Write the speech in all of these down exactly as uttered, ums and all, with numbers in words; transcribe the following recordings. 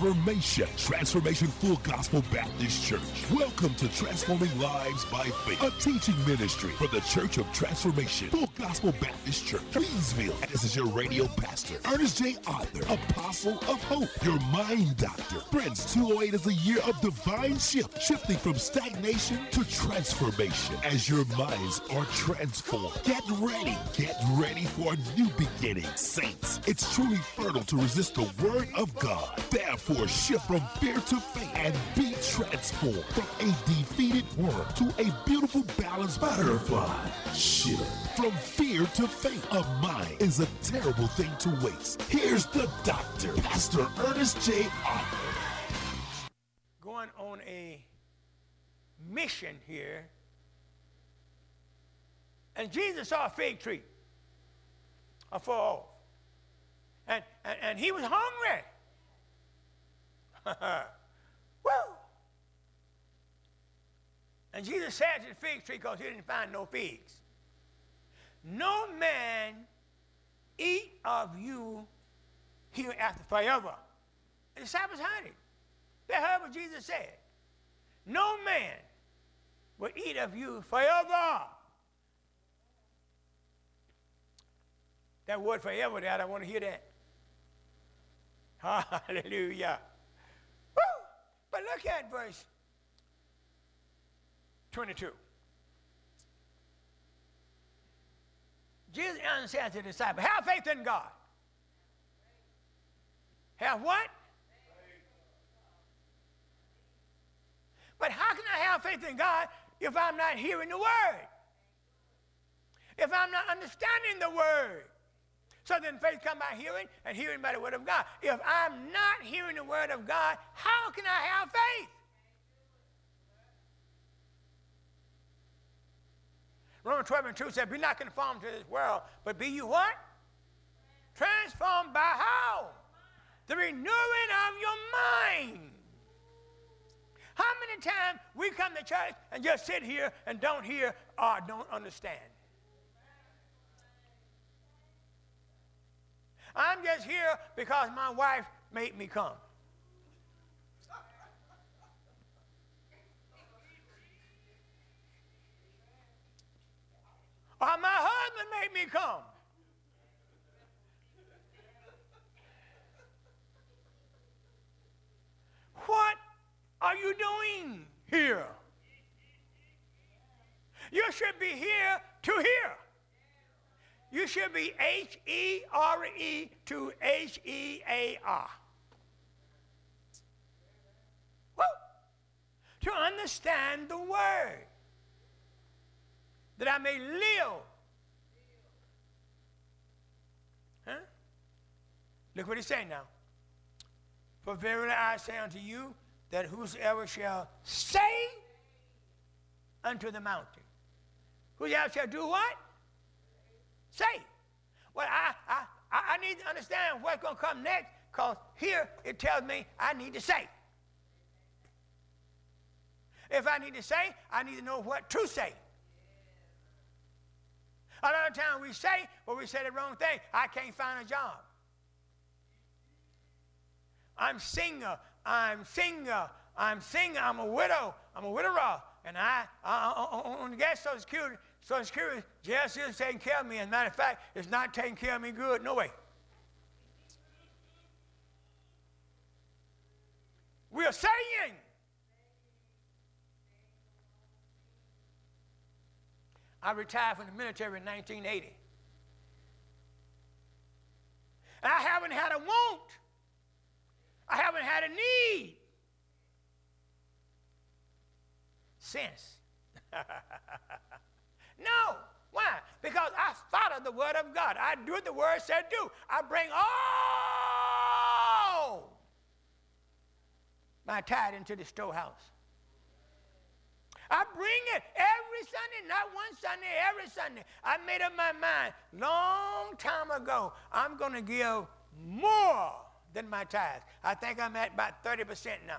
transformation. Transformation Full Gospel Baptist Church. Welcome to Transforming Lives by Faith, a teaching ministry for the Church of Transformation Full Gospel Baptist Church, Leesville. And this is your radio pastor, Ernest J. Arthur, Apostle of Hope, your mind doctor. Friends, two oh eight is a year of divine shift, shifting from stagnation to transformation as your minds are transformed. Get ready, get ready for a new beginning. Saints, it's truly fertile to resist the word of God. Therefore, shift from fear to faith and be transformed from a defeated world to a beautiful, balanced butterfly. Shift from fear to faith. A mind is a terrible thing to waste. Here's the doctor, Pastor Ernest J. Arthur. Going on a mission here, and Jesus saw a fig tree afar off, and, and, and he was hungry. Woo! And Jesus said to the fig tree, because he didn't find no figs, no man eat of you hereafter forever. The disciples heard it. They heard what Jesus said. No man will eat of you forever. That word forever there, I don't want to hear that. Hallelujah. Woo! But look at verse twenty-two. Jesus answered to the disciples, have faith in God. Have what? But how can I have faith in God if I'm not hearing the word? If I'm not understanding the word? So then faith comes by hearing, and hearing by the word of God. If I'm not hearing the word of God, how can I have faith? Romans twelve and two said, be not conformed to this world, but be you what? Transformed by how? The renewing of your mind. How many times we come to church and just sit here and don't hear or don't understand? I'm just here because my wife made me come. Or my husband made me come. What are you doing here? You should be here to hear. You should be H E R E to H E A R. Woo! To understand the word, that I may live. Huh? Look what he's saying now. For verily I say unto you, that whosoever shall say unto the mountain, whosoever shall do what? Say. Well, I, I, I need to understand what's going to come next, because here it tells me I need to say. If I need to say, I need to know what to say. A lot of times we say, but we say the wrong thing. I can't find a job. I'm singer. I'm singer. I'm singer. I'm a widow. I'm a widower. And I, I on the gas Social Security, Social Security, just is taking care of me. As a matter of fact, it's not taking care of me good. No way. We are saying. I retired from the military in nineteen eighty. And I haven't had a want. I haven't had a need since. No. Why? Because I follow the word of God. I do what the word said do. I bring all my tithe into the storehouse. I bring it every Sunday, not one Sunday, every Sunday. I made up my mind long time ago, I'm going to give more than my tithe. I think I'm at about thirty percent now.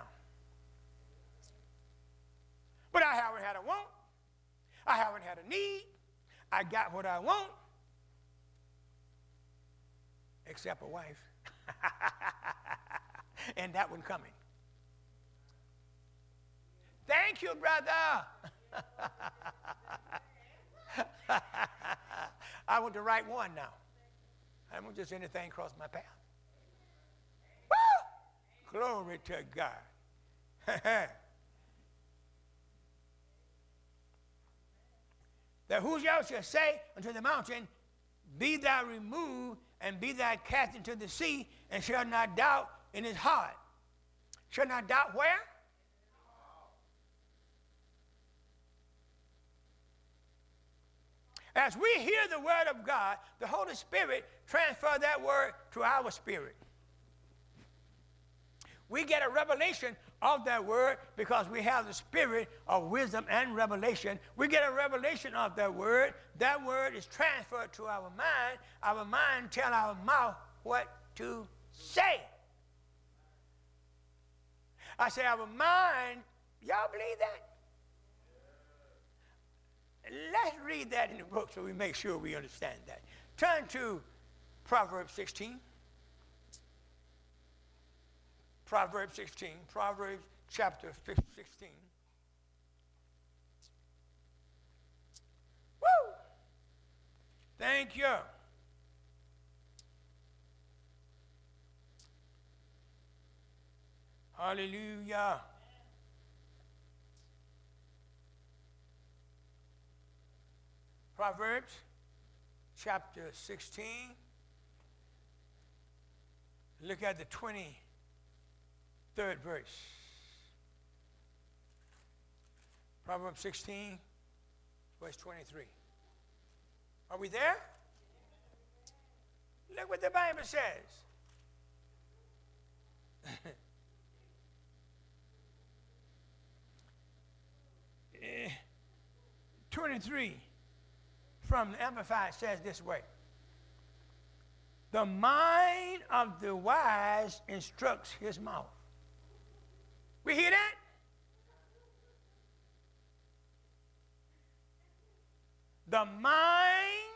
But I haven't had a want. I haven't had a need. I got what I want, except a wife. And that one coming. Thank you, brother. I want the right one now. I don't want just anything cross my path. Woo! Glory to God. That whosoever shall say unto the mountain, be thou removed, and be thou cast into the sea, and shall not doubt in his heart. Shall not doubt where? As we hear the word of God, the Holy Spirit transfers that word to our spirit. We get a revelation of that word because we have the spirit of wisdom and revelation. We get a revelation of that word. That word is transferred to our mind. Our mind tells our mouth what to say. I say our mind, y'all believe that? Let's read that in the book so we make sure we understand that. Turn to Proverbs sixteen. Proverbs sixteen. Proverbs chapter sixteen. Woo! Thank you. Hallelujah. Proverbs chapter sixteen. Look at the twenty-third verse. Proverbs sixteen, verse twenty-three. Are we there? Look what the Bible says. twenty-three. From the Amplified says this way. The mind of the wise instructs his mouth. We hear that? The mind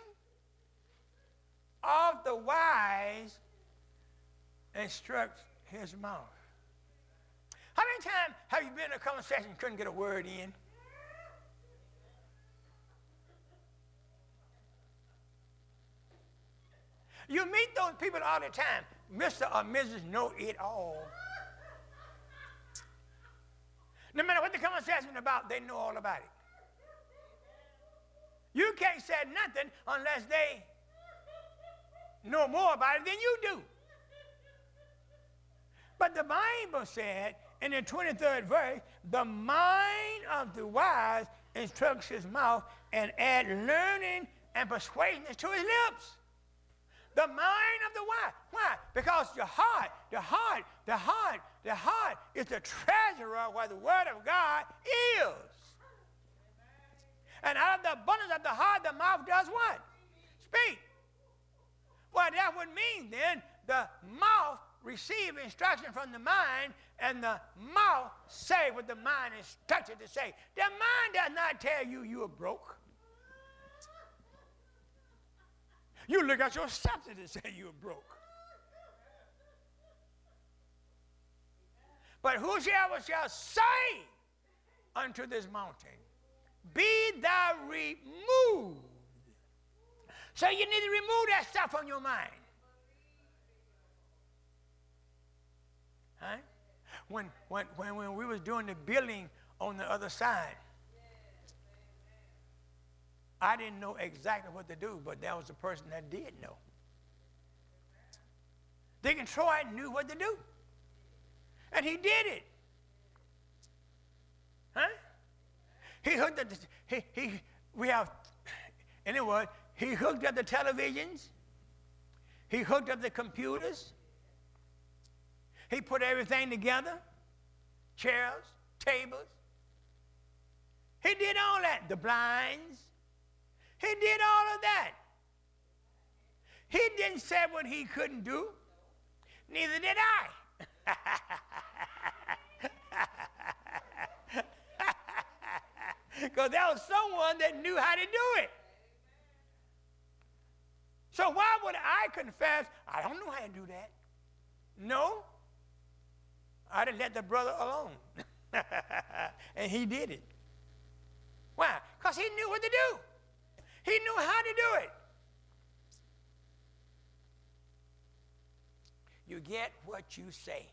of the wise instructs his mouth. How many times have you been in a conversation and couldn't get a word in? You meet those people all the time. Mister or Missus Know It All. No matter what the conversation is about, they know all about it. You can't say nothing unless they know more about it than you do. But the Bible said in the twenty-third verse, the mind of the wise instructs his mouth and adds learning and persuasion to his lips. The mind of the wise. Why? Because the heart, the heart, the heart, the heart is the treasurer where the word of God is. And out of the abundance of the heart, the mouth does what? Speak. Well, that would mean then the mouth receives instruction from the mind, and the mouth say what the mind is instructed to say. The mind does not tell you you are broke. You look at yourself and say you're broke. But whosoever shall say unto this mountain, be thou removed. So you need to remove that stuff from your mind. Huh? When, when, when, when we was doing the building on the other side, I didn't know exactly what to do, but there was a person that did know. Deacon Troy knew what to do. And he did it. Huh? He hooked up the, he, he, we have, anyway, he hooked up the televisions. He hooked up the computers. He put everything together. Chairs, tables. He did all that. The blinds. He did all of that. He didn't say what he couldn't do. Neither did I. Because there was someone that knew how to do it. So why would I confess, I don't know how to do that? No. I'd have let the brother alone. And he did it. Why? Because he knew what to do. He knew how to do it. You get what you say.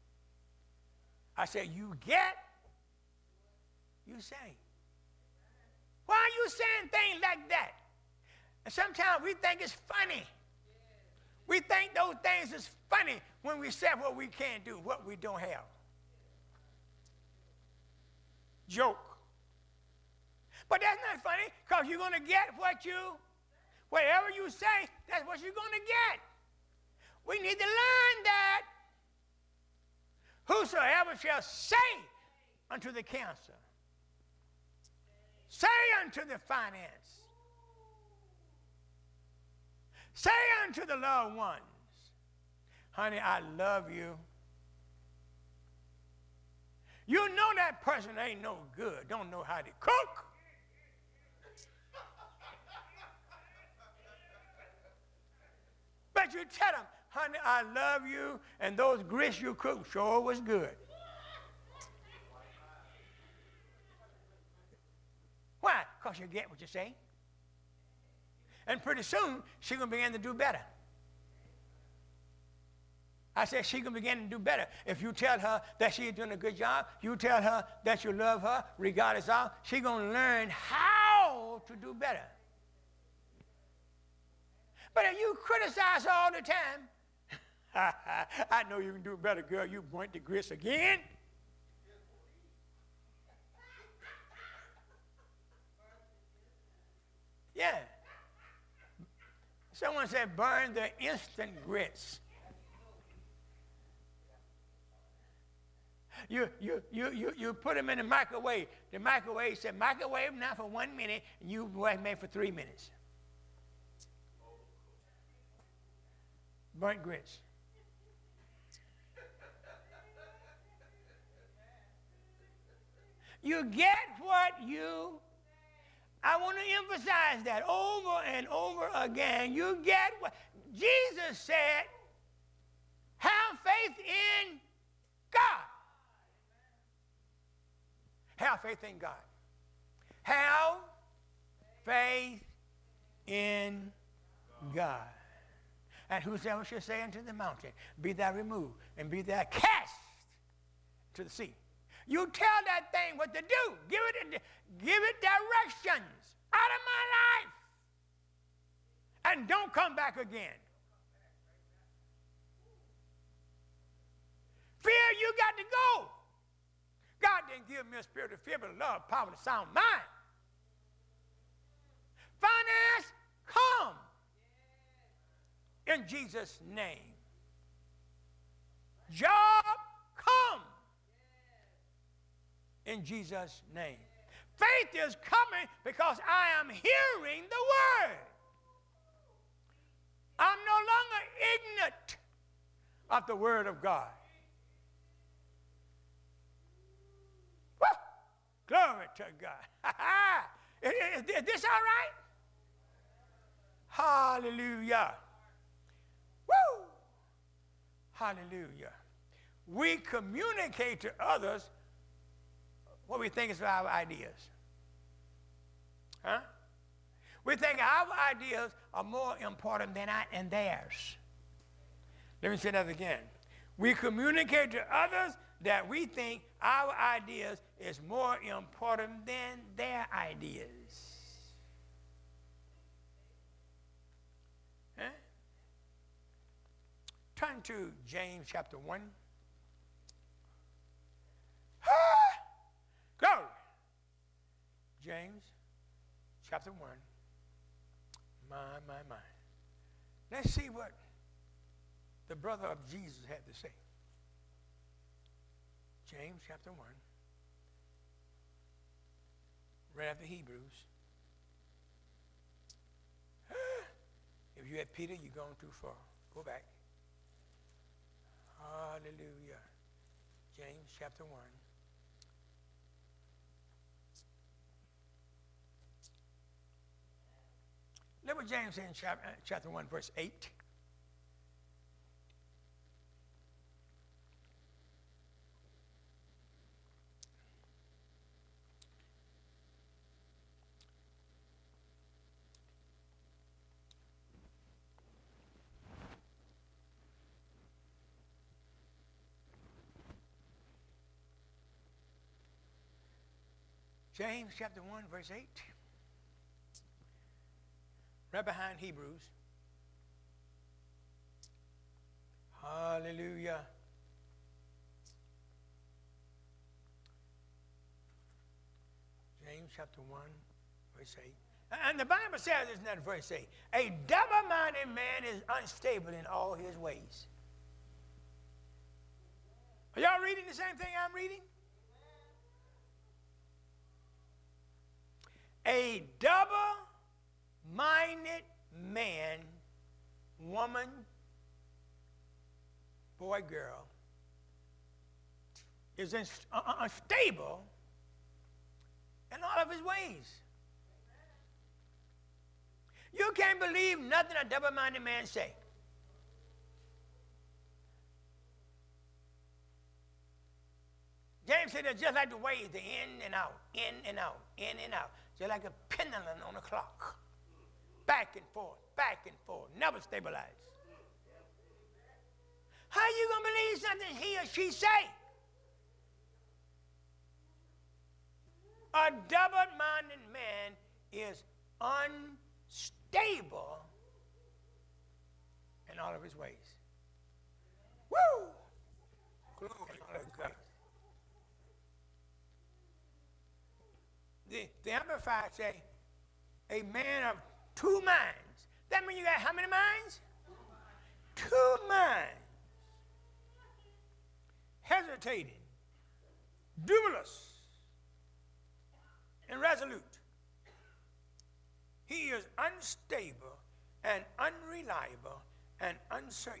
I said, you get, you say. Why are you saying things like that? And sometimes we think it's funny. We think those things is funny when we say what we can't do, what we don't have. Joke. But that's not funny, because you're going to get what you, whatever you say, that's what you're going to get. We need to learn that. Whosoever shall say unto the cancer, say unto the finance, say unto the loved ones, honey, I love you. You know that person ain't no good, don't know how to cook. But you tell them, honey, I love you, and those grits you cooked sure was good. Why? Because you get what you say. And pretty soon, she's going to begin to do better. I said she's going to begin to do better. If you tell her that she's doing a good job, you tell her that you love her, regardless of, she's going to learn how to do better. But if you criticize her all the time, I know you can do better, girl. You burnt the grits again. Yeah. Someone said burn the instant grits. You, you, you, you, you put them in the microwave. The microwave said microwave now for one minute, and you made for three minutes. Burnt grits. You get what you, I want to emphasize that over and over again. You get what, Jesus said, have faith in God. Have faith in God. Have faith in God. And whosoever shall say unto the mountain, be thou removed, and be thou cast to the sea. You tell that thing what to do. Give it, give it directions out of my life. And don't come back again. Fear, you got to go. God didn't give me a spirit of fear, but of love, power, and a sound mind. Finance, come. In Jesus' name. Job, come. In Jesus' name. Faith is coming because I am hearing the word. I'm no longer ignorant of the word of God. Woo! Glory to God. is, is, is this all right? Hallelujah. Woo! Hallelujah. We communicate to others what we think is our ideas. Huh? We think our ideas are more important than I, and theirs. Let me say that again. We communicate to others that we think our ideas is more important than their ideas. Huh? Turn to James chapter one. Go. James chapter one. My, my, my. Let's see what the brother of Jesus had to say. James chapter one. Right after Hebrews. If you had Peter, you're going too far. Go back. Hallelujah. James chapter one. Look what James said in chapter, chapter one, verse eight. James chapter one, verse eight. Right behind Hebrews. Hallelujah. James chapter one, verse eight. And the Bible says, isn't that verse eight? A double-minded man is unstable in all his ways. Are y'all reading the same thing I'm reading? A double-minded man, woman, boy, girl, is unstable in all of his ways. You can't believe nothing a double-minded man say. James said it's just like the waves, the in and out, in and out, in and out. Just like a pendulum on a clock. Back and forth, back and forth, never stabilize. How are you going to believe something he or she say? A double-minded man is unstable in all of his ways. Woo! Glory to God. The, the Amplified say, a man of two minds. That means you got how many minds? Two minds. Hesitating, dubious, and resolute. He is unstable and unreliable and uncertain.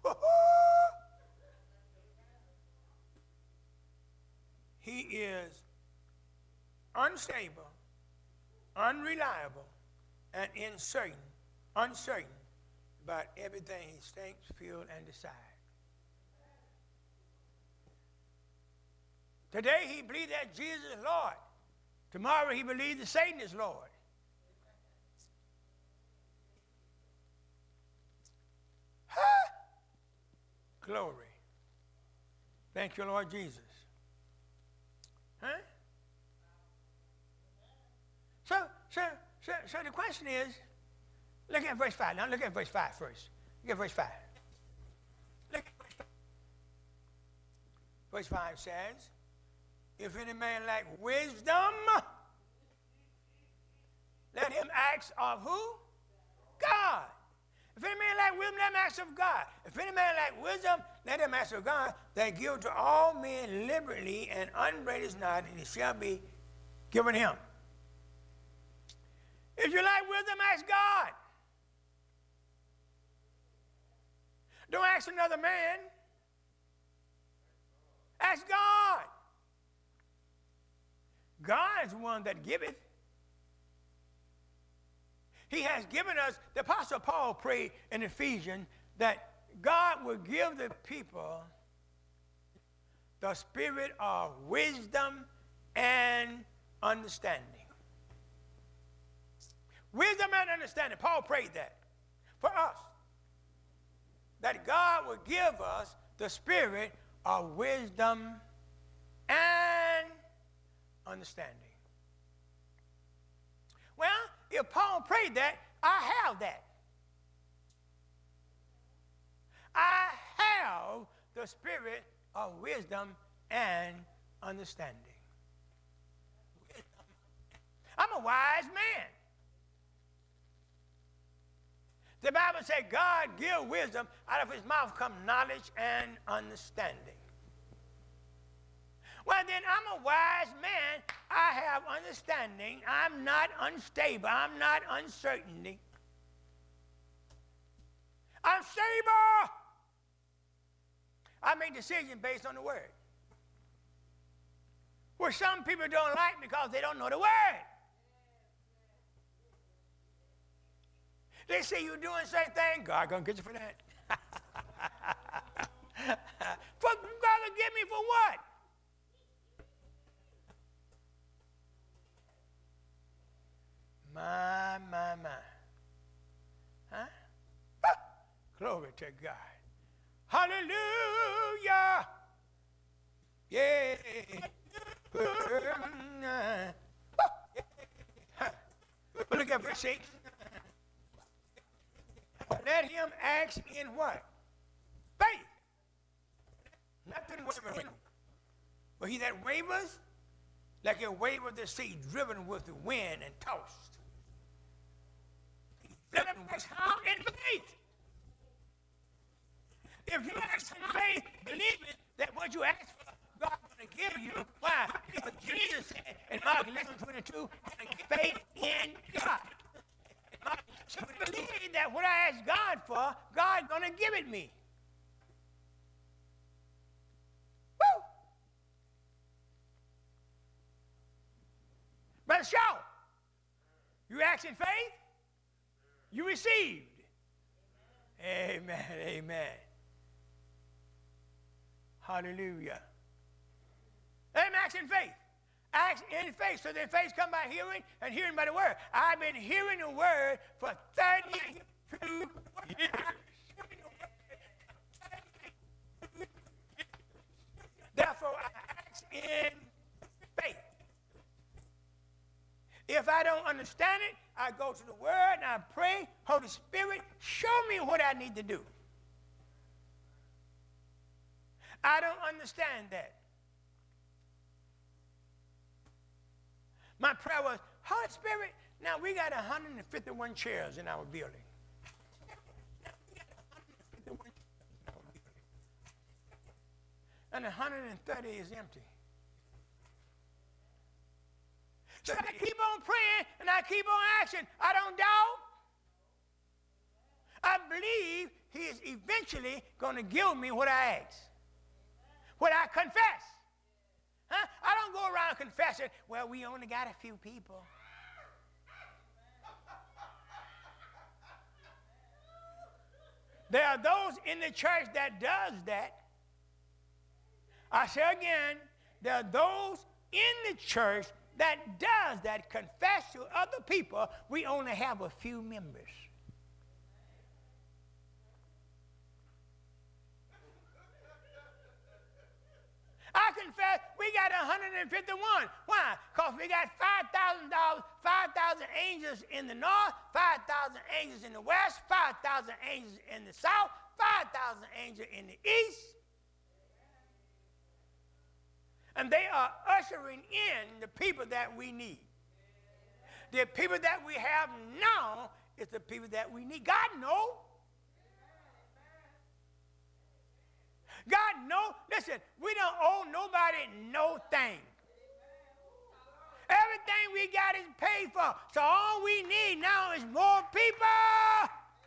He is unstable, unreliable, and uncertain, uncertain about everything he thinks, feels, and decides. Today he believes that Jesus is Lord. Tomorrow he believes that Satan is Lord. Huh? Glory. Thank you, Lord Jesus. Huh? So, so, so, so the question is, look at verse five. Now look at verse five first. Look at verse five. Look at verse five. Verse five says, if any man lack wisdom, let him ask of who? God. If any man lack wisdom, let him ask of God. If any man lack wisdom, let him ask of God, that give to all men liberally and upbraideth not, and it shall be given him. If you lack wisdom, ask God. Don't ask another man. Ask God. God is the one that giveth. He has given us, the Apostle Paul prayed in Ephesians that God will give the people the spirit of wisdom and understanding. Wisdom and understanding. Paul prayed that for us. That God will give us the spirit of wisdom and understanding. Well, if Paul prayed that, I have that. I have the spirit of wisdom and understanding. I'm a wise man. The Bible says God give wisdom, out of his mouth come knowledge and understanding. Well, then I'm a wise man. I have understanding. I'm not unstable. I'm not uncertain. I'm stable. I make decisions based on the word. Well, some people don't like because they don't know the word. They say you're doing the same thing. God gonna get you for that. For God gonna get me for what? My, my, my. Huh? Ah, glory to God. Hallelujah. Yeah. Look at verse six. Let him ask in what? Faith. Nothing wavering. But he that wavers, like a wave of the sea, driven with the wind and tossed. Let him ask how in faith. If you ask in faith, believing that what you ask for, God's going to give you. Why? Because Jesus said in Mark eleven twenty-two, faith in God. So believe that what I ask God for, God's going to give it me. Woo! Brother Shaw, you asked in faith, you received. Amen, amen. Hallelujah. Let him ask in faith. Ask in faith. So then faith come by hearing, and hearing by the word. I've been hearing the word for thirty-two years. Therefore, I ask in faith. If I don't understand it, I go to the word and I pray, Holy Spirit, show me what I need to do. I don't understand that. My prayer was, Holy Spirit, now we got one hundred fifty-one chairs in our building. And one hundred thirty is empty. So I keep on praying and I keep on asking. I don't doubt. I believe he is eventually going to give me what I ask. What I confess. Huh? I don't go around confessing, well, we only got a few people. There are those in the church that does that. I say again, there are those in the church that does that, confess to other people, we only have a few members. I confess we got one hundred fifty-one. Why? Because we got five thousand dollars, five thousand angels in the north, five thousand angels in the west, five thousand angels in the south, five thousand angels in the east. And they are ushering in the people that we need. The people that we have now is the people that we need. God knows. God knows. Listen, we don't owe nobody no thing. Everything we got is paid for. So all we need now is more people.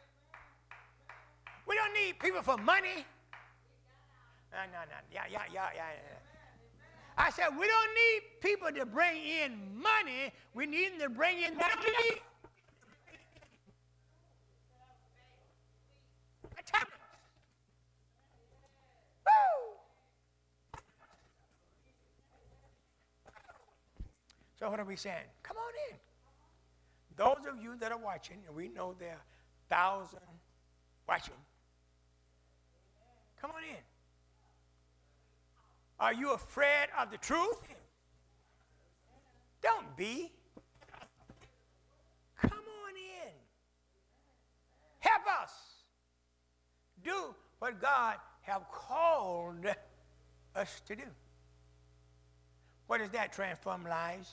We don't need people for money. No, no, no. Yeah, yeah, yeah, yeah, yeah. I said, we don't need people to bring in money. We need them to bring in money. Woo! So what are we saying? Come on in. Those of you that are watching, and we know there are thousands watching, come on in. Are you afraid of the truth? Don't be. Come on in. Help us do what God has called us to do. What is that? Transform lives.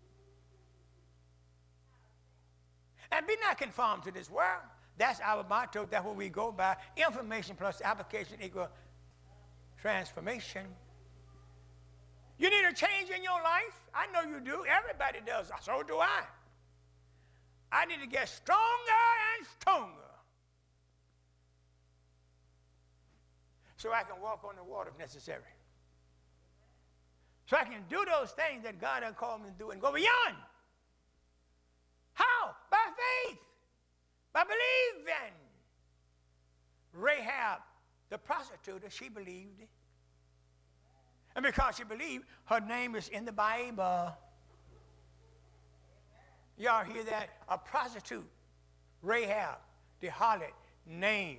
And be not conformed to this world. That's our motto. That's what we go by. Information plus application equal transformation. You need a change in your life? I know you do. Everybody does. So do I. I need to get stronger and stronger so I can walk on the water if necessary. So I can do those things that God has called me to do and go beyond. How? By faith. By believing. Rahab, the prostitute, she believed. And because she believed, her name is in the Bible. Y'all hear that? A prostitute, Rahab, the harlot, name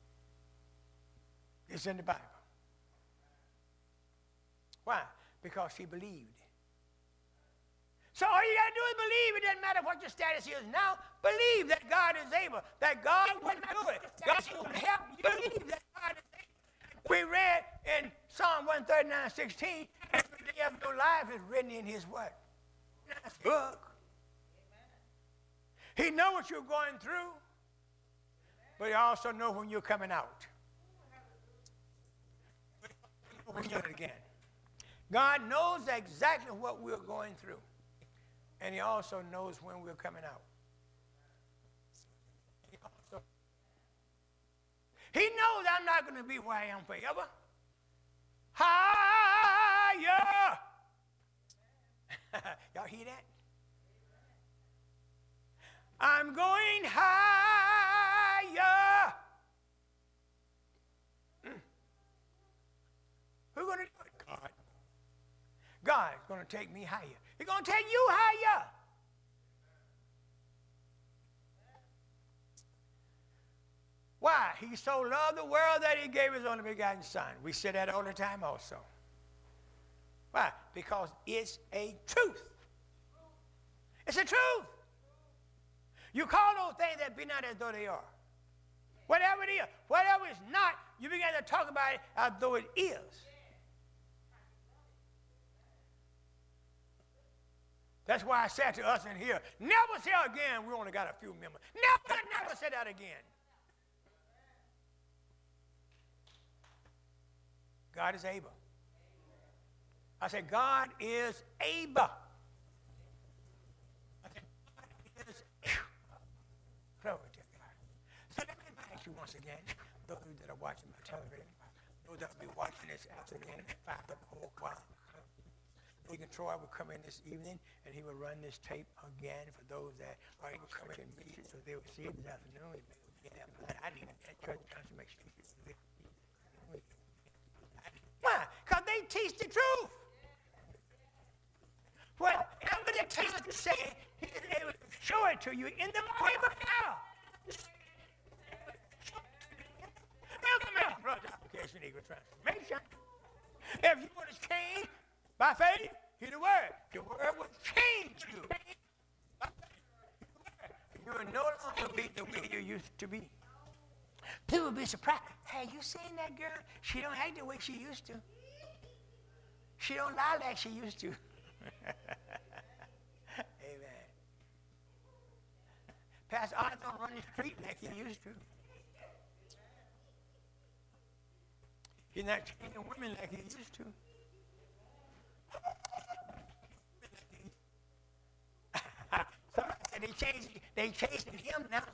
is in the Bible. Why? Because she believed. So all you got to do is believe. It doesn't matter what your status is now. Believe that God is able, that God will do it. God will help you. Believe that God is able. We read in Psalm one thirty-nine, sixteen, every day of your life is written in his what? Book. He knows what you're going through, but he also knows when you're coming out. We'll do it again. God knows exactly what we're going through. And he also knows when we're coming out. He, also, he knows I'm not going to be where I am forever. Higher. Y'all hear that? I'm going higher. Mm. Who's going to do it? God. God's going to take me higher. He's going to take you higher. Why? He so loved the world that he gave his only begotten son. We say that all the time also. Why? Because it's a truth. It's a truth. You call those things that be not as though they are. Whatever it is, whatever is not, you begin to talk about it as though it is. That's why I said to us in here, never say again, we only got a few members. Never, never say that again. God is able. I said, God is able. I said, God is able. Glory to God. So let me ask you once again, those that are watching my television, those that will be watching this afternoon at five o'clock. Deacon Troy will come in this evening, and he will run this tape again for those that are able to come in and meet it, so they will see it this afternoon. I need that church transformation. Why? Because they teach the truth. Whatever the teacher said, he is able to show it to you in the Bible now. Welcome to Brother Application Eagle Transformation. If you want to change by faith, hear the word. The word will change you. You will no longer be the way you used to be. People will be surprised. Hey, you seen that girl? She don't act the way she used to. She don't lie like she used to. Amen. Pastor Arthur don't run the street like he used to. He's not treating women like he used to. Somebody said they changed, they chasing him now.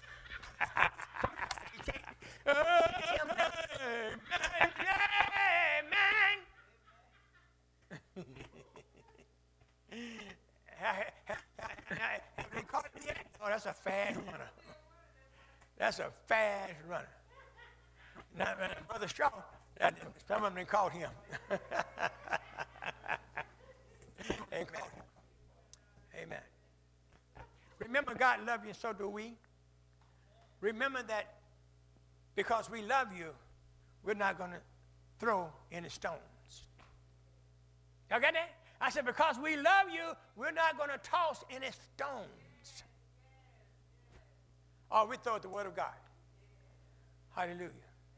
They chasing him now. Amen. Have they caught me yet? Oh, that's a fast runner. That's a fast runner. Now, Brother Shaw, that, some of them they caught him. They caught him. Amen. Remember, God loves you, and so do we. Remember that because we love you, we're not going to throw any stones. Y'all got that? I said, because we love you, we're not going to toss any stones. Or we throw at the word of God. Hallelujah.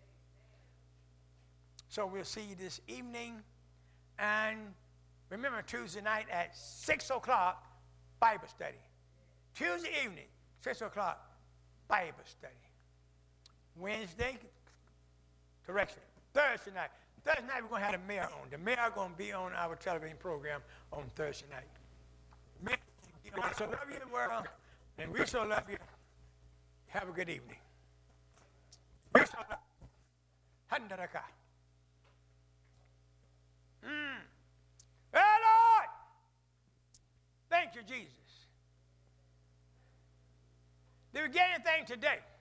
So we'll see you this evening. And remember, Tuesday night at six o'clock, Bible study. Tuesday evening, six o'clock, Bible study. Wednesday, correction, Thursday night. Thursday night, we're going to have the mayor on. The mayor is going to be on our television program on Thursday night. Mayor, I so love you in the world, and we so love you. Have a good evening. We so love you. Handaraka. Mm. Hey, Lord! Thank you, Jesus. Did we get anything today?